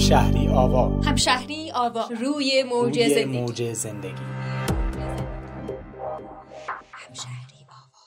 همشهری آوا. همشهری آوا روی موج زندگی. همشهری آوا.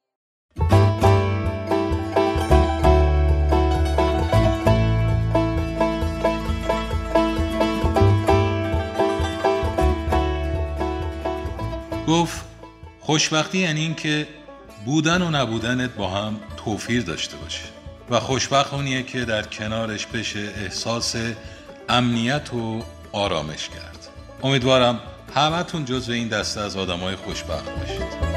گفت خوشبختی یعنی این که بودن و نبودنت با هم توفیر داشته باشه و خوشبخت اونیه که در کنارش بشه احساس امنیت و آرامش کرد. امیدوارم همتون جزو این دسته از آدمای خوشبخت باشید.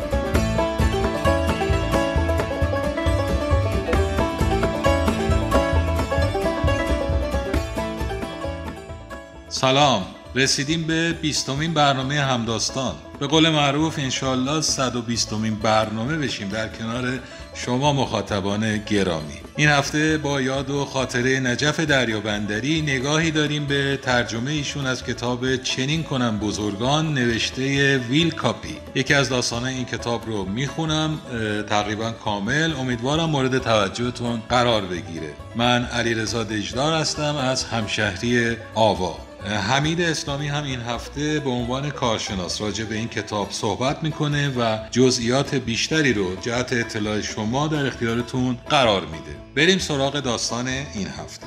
سلام، رسیدیم به 20مین برنامه همداستان. به قول معروف انشالله 120مین برنامه بشیم در کنار شما مخاطبان گرامی. این هفته با یاد و خاطره نجف دریابندری نگاهی داریم به ترجمه ایشون از کتاب چنین کنم بزرگان نوشته ویل کاپی. یکی از داستان‌های این کتاب رو میخونم تقریبا کامل، امیدوارم مورد توجهتون قرار بگیره. من علیرضا دژدار هستم از همشهری آوا. حمید اسلامی هم این هفته به عنوان کارشناس راجع به این کتاب صحبت میکنه و جزئیات بیشتری رو جهت اطلاع شما در اختیارتون قرار میده. بریم سراغ داستان این هفته.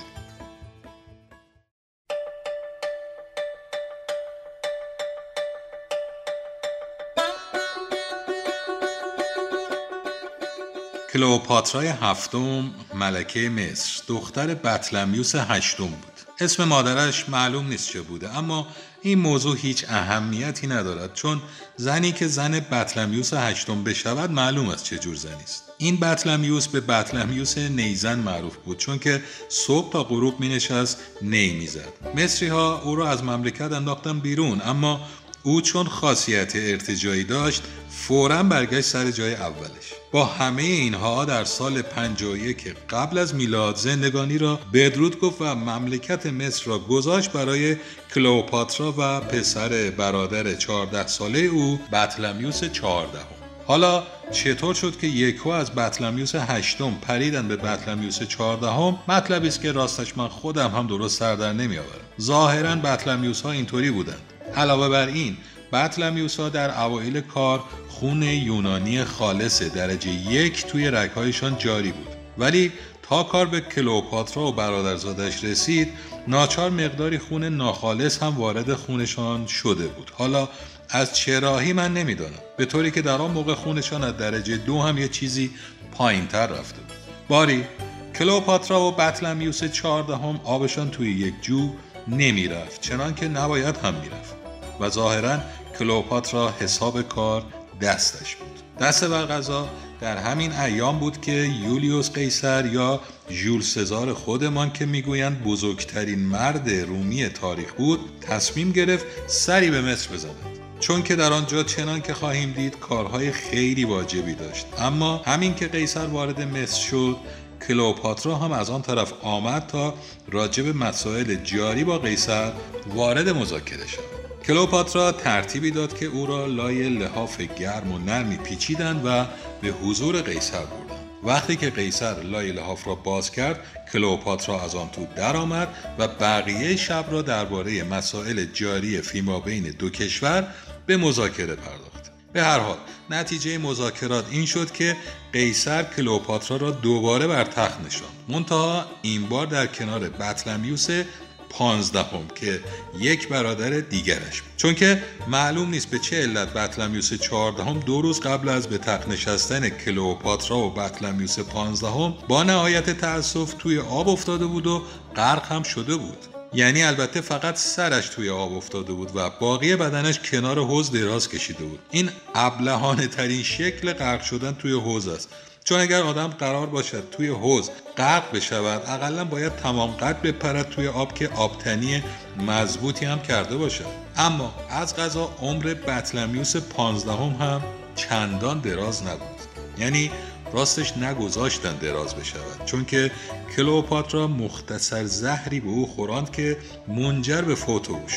کلئوپاترای هفتم ملکه مصر دختر بطلمیوس هشتم بود. اسم مادرش معلوم نیست چه بوده، اما این موضوع هیچ اهمیتی ندارد، چون زنی که زن بطلمیوس هشتم بشود معلوم است چه جور زنی است. این بطلمیوس به بطلمیوس نیزن معروف بود، چون که صبح تا غروب می نشست نی می زد. مصری ها او را از مملکت انداختن بیرون، اما او چون خاصیت ارتجاعی داشت فوراً برگشت سر جای اولش. با همه اینها در سال 51 قبل از میلاد زندگانی را بدرود گفت و مملکت مصر را گذاشت برای کلئوپاترا و پسر برادر 14 ساله او بطلمیوس 14. حالا چطور شد که یکو از بطلمیوس هشتم پریدن به بطلمیوس 14؟ مطلبی است که راستش من خودم هم درست سر در نمی آورم. ظاهراً بطلمیوس ها اینطوری بودند. علاوه بر این بطلمیوس ها در اوایل کار خون یونانی خالص درجه 1 توی رگ‌هایشان جاری بود، ولی تا کار به کلئوپاترا و برادرزادش رسید ناچار مقداری خون ناخالص هم وارد خونشان شده بود. حالا از چه راهی من نمیدانم، به طوری که در آن موقع خونشان از درجه 2 هم یه چیزی پایین تر رفته بود. باری کلئوپاترا و بطلمیوس 14 هم آبشان توی یک جو نمی رفت، چنان که نباید هم می رفت و ظاهراً کلئوپاترا حساب کار دستش بود. دست بر قضا در همین ایام بود که یولیوس قیصر یا ژول سزار خودمان که میگویند بزرگترین مرد رومی تاریخ بود تصمیم گرفت سری به مصر بزند، چون که در آنجا چنان که خواهیم دید کارهای خیلی واجبی داشت. اما همین که قیصر وارد مصر شد کلئوپاترا هم از آن طرف آمد تا راجب مسائل جاری با قیصر وارد مذاکره شد. کلئوپاترا ترتیبی داد که او را لای لحاف گرم و نرمی پیچیدند و به حضور قیصر بردند. وقتی که قیصر لای لحاف را باز کرد کلئوپاترا از آن تو در آمد و بقیه شب را درباره مسائل جاری فیمابین دو کشور به مذاکره پرداخت. به هر حال نتیجه مذاکرات این شد که قیصر کلئوپاترا را دوباره بر تخت نشاند، منتها این بار در کنار بطلمیوس 15 که یک برادر دیگرش بود. چون که معلوم نیست به چه علت بطلمیوس 14 2 روز قبل از به تخت نشستن کلئوپاترا و بطلمیوس 15 با نهایت تأسف توی آب افتاده بود و غرق هم شده بود. یعنی البته فقط سرش توی آب افتاده بود و باقی بدنش کنار حوض دراز کشیده بود. این ابلهانه ترین شکل غرق شدن توی حوض است، چون اگر آدم قرار باشد توی حوض غرق بشود اقلا باید تمام قد بپرد توی آب که آبتنی مضبوطی هم کرده باشد. اما از قضا عمر بطلمیوس 15 هم چندان دراز نبود، یعنی راستش نگذاشتن دراز بشود، چون که کلئوپاترا مختصر زهری به او خوراند که منجر به فوت او شد.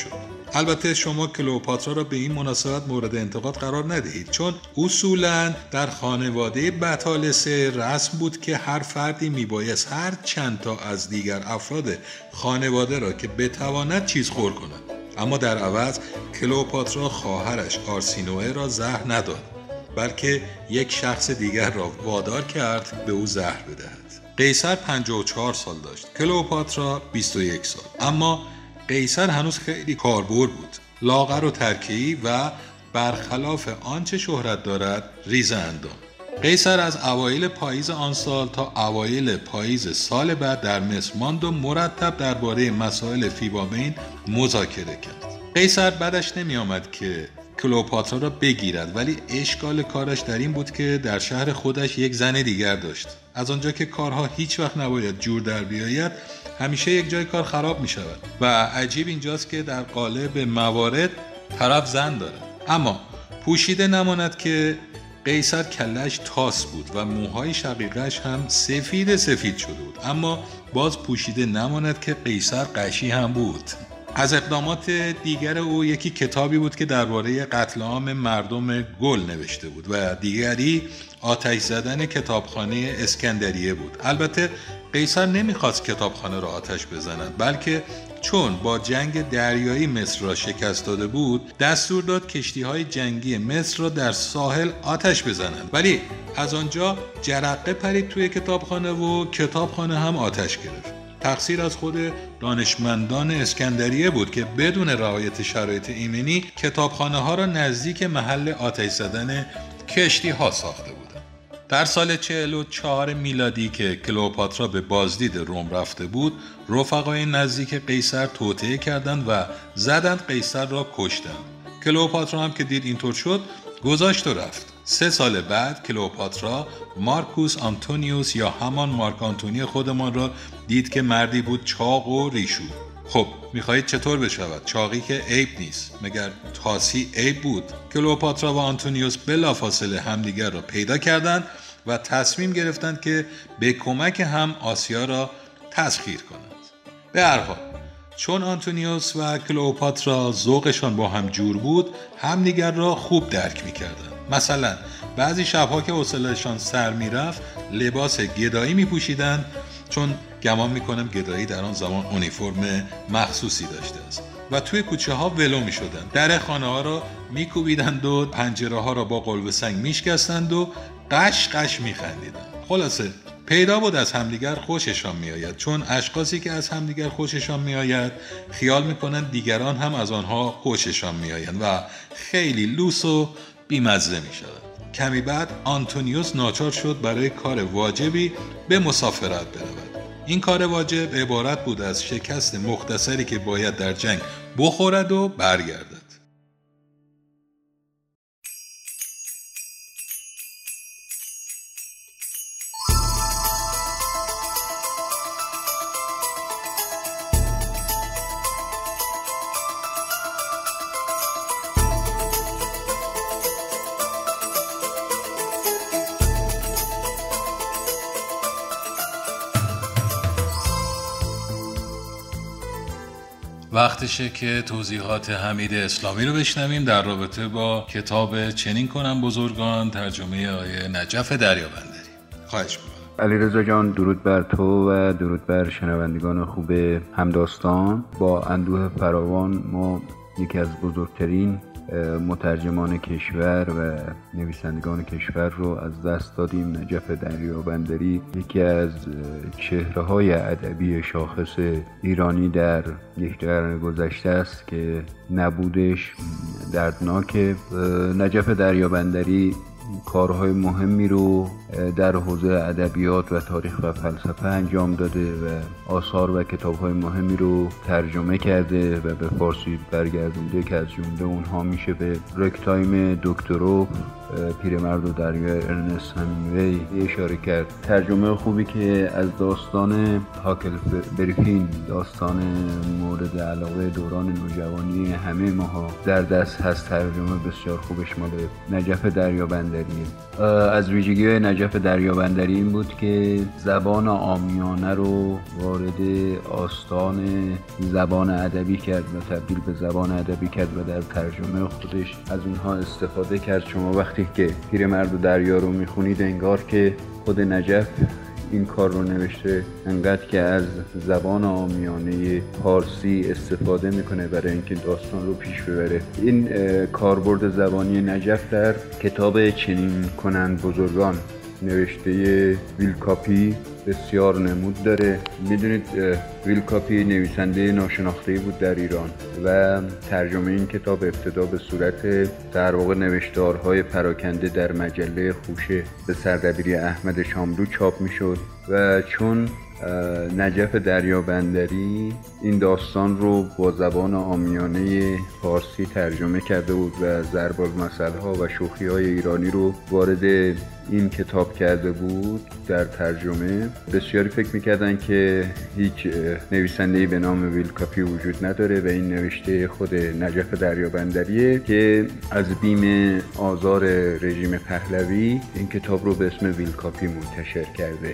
البته شما کلئوپاترا را به این مناسبت مورد انتقاد قرار ندهید، چون اصولاً در خانواده بطالسه رسم بود که هر فردی میبایست هر چند تا از دیگر افراد خانواده را که بتواند چیز خور کند. اما در عوض کلئوپاترا خواهرش آرسینوئه را زهر نداد، بلکه یک شخص دیگر را وادار کرد به او زهر بدهد. قیصر 54 سال داشت، کلئوپاترا 21 سال. اما قیصر هنوز خیلی کاربرد بود، لاغر و ترکیبی و برخلاف آنچه شهرت دارد ریزه اندام. قیصر از اوایل پاییز آن سال تا اوایل پاییز سال بعد در مصر ماند و مرتب درباره مسائل فیبامین مذاکره کرد. قیصر بعدش نمی آمد که کلئوپاترا را بگیرد، ولی اشکال کارش در این بود که در شهر خودش یک زن دیگر داشت. از آنجا که کارها هیچ وقت نباید جور در بیاید، همیشه یک جای کار خراب می شود و عجیب اینجاست که در قالب موارد طرف زن دارد. اما پوشیده نماند که قیصر کلش تاس بود و موهای شقیقش هم سفید شده بود، اما باز پوشیده نماند که قیصر قشی هم بود. از اقدامات دیگر او یکی کتابی بود که درباره قتل عام مردم گل نوشته بود و دیگری آتش زدن کتابخانه اسکندریه بود. البته قیصر نمیخواست کتابخانه را آتش بزنند، بلکه چون با جنگ دریایی مصر را شکست داده بود، دستور داد کشتی‌های جنگی مصر را در ساحل آتش بزنند. ولی از آنجا جرقه پرید توی کتابخانه و کتابخانه هم آتش گرفت. تقصیر از خود دانشمندان اسکندریه بود که بدون رعایت شرایط ایمنی کتابخانه ها را نزدیک محل آتش زدن کشتی ها ساخته بودند. در سال 44 میلادی که کلئوپاترا به بازدید روم رفته بود، رفقای نزدیک قیصر توطئه کردند و زدند قیصر را کشتند. کلئوپاترا هم که دید اینطور شد، گذاشت و رفت. 3 سال بعد کلئوپاترا مارکوس آنتونیوس یا همان مارک آنتونی خودمان را دید که مردی بود چاق و ریشو. خب میخواهید چطور بشود؟ چاقی که عیب نیست، مگر تاسی عیب بود؟ کلئوپاترا و آنتونیوس بلافاصله همدیگر را پیدا کردند و تصمیم گرفتند که به کمک هم آسیا را تسخیر کنند. به هر حال چون آنتونیوس و کلئوپاترا ذوقشان با هم جور بود، همدیگر را خوب درک می‌کردند. مثلا بعضی شب‌ها که حوصله‌شان سر می‌رفت، لباس گدایی می‌پوشیدند، چون گمان می‌کنم گدایی در آن زمان اونیفرم مخصوصی داشته است، و توی کوچه‌ها ولو می‌شدند. در خانه‌ها را می‌کوبیدند و پنجره‌ها را با قلب سنگ می‌شکستند و قش قش می‌خندیدند. خلاصه پیدا بود از همدیگر خوششان میآید، چون اشخاصی که از همدیگر خوششان میآید خیال میکنند دیگران هم از آنها خوششان میآیند و خیلی لوس و بیمزه میشود. کمی بعد آنتونیوس ناچار شد برای کار واجبی به مسافرت برود. این کار واجب عبارت بود از شکست مختصری که باید در جنگ بخورد و برگردد. وقتشه که توضیحات حمید اسلامی رو بشنویم در رابطه با کتاب چنین کنم بزرگان، ترجمه آقای نجف دریابندری. خواهش می‌کنم. علیرضا جان، درود بر تو و درود بر شنوندگان خوب همداستان. با اندوه فراوان ما یکی از بزرگترین مترجمان کشور و نویسندگان کشور رو از دست دادیم. نجف دریابندری یکی از چهره‌های ادبی شاخص ایرانی در یک قرن گذشته است که نبودش دردناکه. نجف دریابندری کارهای مهمی رو در حوزه ادبیات و تاریخ و فلسفه انجام داده و آثار و کتابهای مهمی رو ترجمه کرده و به فارسی برگردونده که از جمله اونها میشه به رکتایم دکتروف، پیرمرد و دریا ارنست همینگوی اشاره کرد. ترجمه خوبی که از داستان هاکلبری فین، داستان مورد علاقه دوران نوجوانی همه ماها در دست هست، ترجمه بسیار خوبش مال نجف دریابندریه. از ویژگی‌های نجف دریابندری این بود که زبان عامیانه رو وارد آستان زبان ادبی کرد و تبدیل به زبان ادبی کرد و در ترجمه خودش از اونها استفاده کرد. شما وقتی که پیرمرد و دریا رو میخونید انگار که خود نجف این کار رو نوشته، انقدر که از زبان عامیانه فارسی استفاده میکنه برای اینکه داستان رو پیش ببره. این کاربرد زبانی نجف در کتاب چنین کنند بزرگان نوشته ویل کاپی بسیار نمود داره. میدونید ویل کاپی نویسنده ناشناخته‌ای بود در ایران و ترجمه این کتاب ابتدا به صورت در واقع نوشتارهای پراکنده در مجله خوشه به سردبیری احمد شاملو چاپ میشد و چون نجف دریابندری این داستان رو با زبان عامیانه فارسی ترجمه کرده بود و ضرب المثل‌ها و شوخی‌های ایرانی رو وارد این کتاب کرده بود در ترجمه، بسیاری فکر میکردن که هیچ نویسنده‌ای به نام ویل کاپی وجود نداره و این نوشته خود نجف دریابندریه که از بیم آزار رژیم پهلوی این کتاب رو به اسم ویل کاپی منتشر کرده.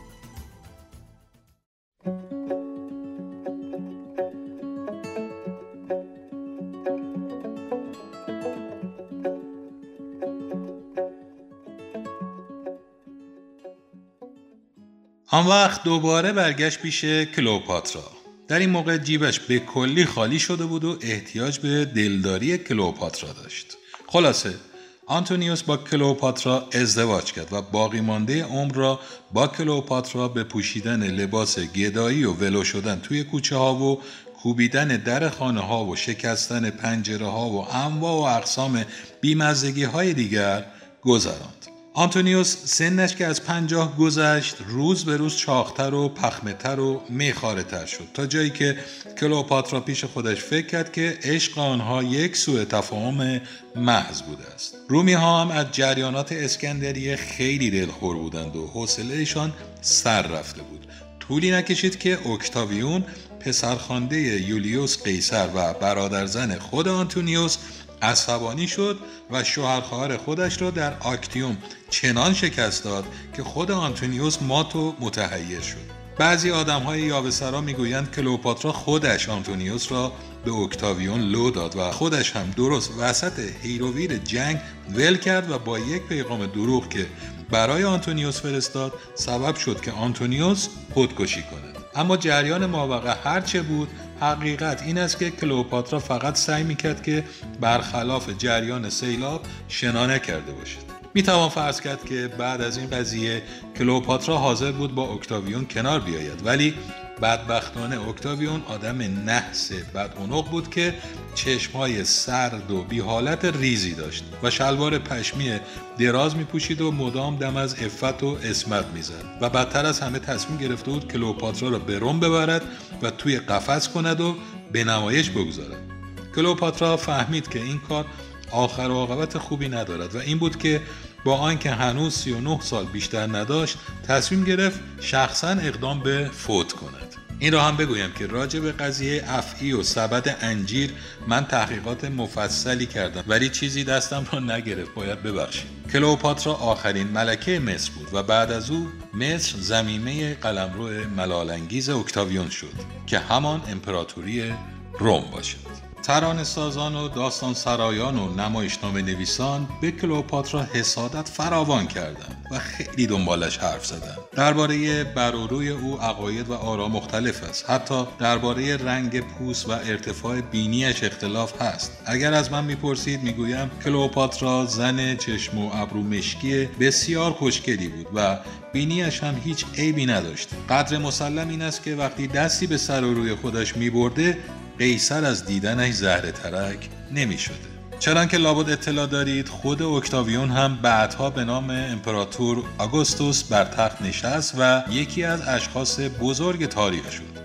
آن وقت دوباره برگشت پیش کلئوپاترا. در این موقع جیبش به کلی خالی شده بود و احتیاج به دلداری کلئوپاترا داشت. خلاصه آنتونیوس با کلئوپاترا ازدواج کرد و باقی مانده عمر را با کلئوپاترا به پوشیدن لباس گدایی و ولو شدن توی کوچه ها و کوبیدن در خانه ها و شکستن پنجره ها و انواع و اقسام بیمزگی های دیگر گذراند. آنتونیوس سنش که از 50 گذشت روز به روز چاقتر و پخمتر و میخاره تر شد، تا جایی که کلئوپاترا پیش خودش فکر کرد که عشق آنها یک سوء تفاهم محض بوده است. رومی ها هم از جریانات اسکندریه خیلی دلخور بودند و حوصله‌شان سر رفته بود. طولی نکشید که اکتاویون پسرخوانده یولیوس قیصر و برادرزن خود آنتونیوس عصبانی شد و شوهرخواهر خودش را در آکتیوم چنان شکست داد که خود آنتونیوس مات و متحیر شد. بعضی آدم‌های یاوه‌سرا میگویند کلئوپاترا خودش آنتونیوس را به اکتاویون لو داد و خودش هم درست وسط هیروویر جنگ ول کرد و با یک پیغام دروغ که برای آنتونیوس فرستاد سبب شد که آنتونیوس خودکشی کند. اما جریان ماوقع هرچه بود، حقیقت این است که کلئوپاترا فقط سعی میکرد که برخلاف جریان سیلاب شنا نکرده باشد. میتوان فرض کرد که بعد از این قضیه کلئوپاترا حاضر بود با اکتاویون کنار بیاید، ولی بدبختانه اکتاویون آدم نحس بدعنق بود که چشمهای سرد و بی حالت ریزی داشت و شلوار پشمی دراز میپوشید و مدام دم از عفت و عصمت میزد و بدتر از همه تصمیم گرفته بود کلئوپاترا را به روم ببرد و توی قفس کند و به نمایش بگذارد. کلئوپاترا فهمید که این کار آخر و عاقبت خوبی ندارد و این بود که با آنکه هنوز 39 سال بیشتر نداشت تصمیم گرفت شخصا اقدام به فوت کند. این را هم بگویم که راجع به قضیه افعی و سبد انجیر من تحقیقات مفصلی کردم ولی چیزی دستم را نگرفت، باید ببخشید. کلئوپاترا آخرین ملکه مصر بود و بعد از او مصر ضمیمه قلمرو ملال‌انگیز اکتاویون شد که همان امپراتوری روم باشد. ترانه سازان و داستان سرایان و نمایشنامه نویسان به کلئوپاترا حسادت فراوان کردند و خیلی دنبالش حرف زدند. درباره بر و روی او عقاید و آرا مختلف است. حتی درباره رنگ پوست و ارتفاع بینیش اختلاف هست. اگر از من میپرسید میگویم کلئوپاترا زن چشم و ابرو مشکی بسیار خوشگلی بود و بینیش هم هیچ عیبی نداشت. قدر مسلم این است که وقتی دستی به سر و روی خودش میبرده قیصر از دیدنش زهره ترک نمی شده. چنانکه لابد اطلاع دارید خود اکتاویون هم بعدها به نام امپراتور آگوستوس بر تخت نشست و یکی از اشخاص بزرگ تاریخ شد.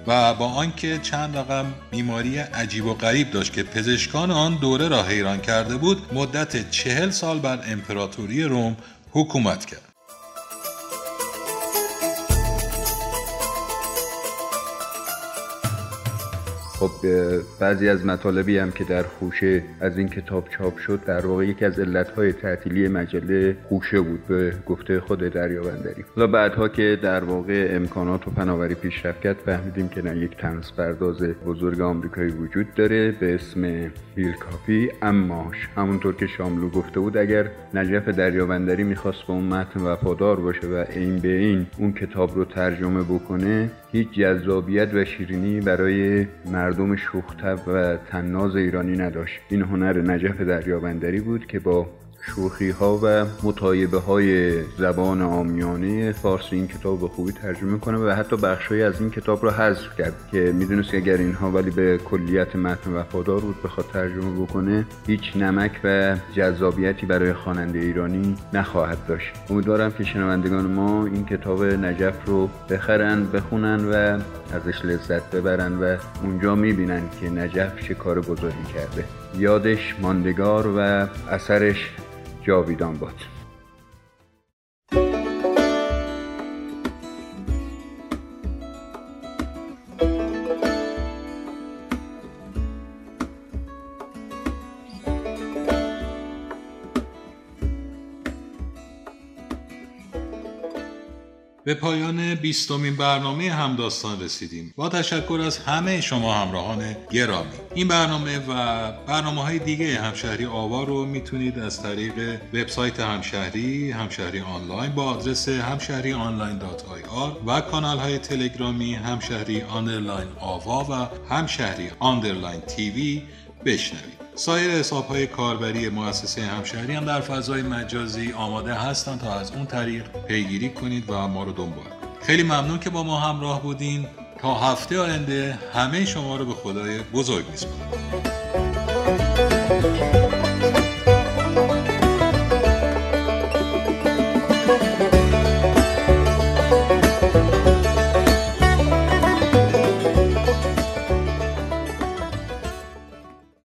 و با آنکه چند رقم بیماری عجیب و غریب داشت که پزشکان آن دوره را حیران کرده بود، مدت 40 سال بر امپراتوری روم حکومت کرد. خب بعضی از مطالبی هم که در خوشه از این کتاب چاپ شد در واقع یکی از علتهای تعطیلی مجله خوشه بود به گفته خود دریابندری. حالا بعدها که در واقع امکانات و فناوری پیشرفت کرد فهمیدیم که نه، یک طنزپرداز بزرگ آمریکایی وجود داره به اسم بیل کافی. اما همونطور که شاملو گفته بود، اگر نجف دریابندری میخواست به اون متن وفادار باشه و این به این اون کتاب رو ترجمه بکنه، هیچ جذابیت و شیرینی برای مردم شوخ‌طبع و طناز ایرانی نداشت. این هنر نجف دریابندری بود که با شوخی‌ها و مطایبه‌های زبان عامیانه فارسی این کتاب به خوبی ترجمه کنه و حتی بخشایی از این کتاب رو حذف کرد که میدونست که اگر اینها ولی به کلیت متن وفادار بود بخواد ترجمه بکنه، هیچ نمک و جذابیتی برای خواننده ایرانی نخواهد داشت. امیدوارم که شنوندگان ما این کتاب نجف رو بخرن، بخونن و ازش لذت ببرن و اونجا میبینن که نجف چه کار بزرگی کرده. یادش ماندگار و اثرش جاویدان باد. به پایان 20مین برنامه همداستان رسیدیم. با تشکر از همه شما همراهان گرامی. این برنامه و برنامه‌های دیگه همشهری آوا رو میتونید از طریق وبسایت همشهری آنلاین با آدرس hamshahrionline.ir و کانال‌های تلگرامی همشهری آوا و همشهری TV بشنوید. سایر حساب‌های کاربری مؤسسه همشهری هم در فضای مجازی آماده هستند تا از اون طریق پیگیری کنید و ما رو دنبال کنید. خیلی ممنون که با ما همراه بودین. تا هفته آینده همه شما رو به خدای بزرگ میسپارم.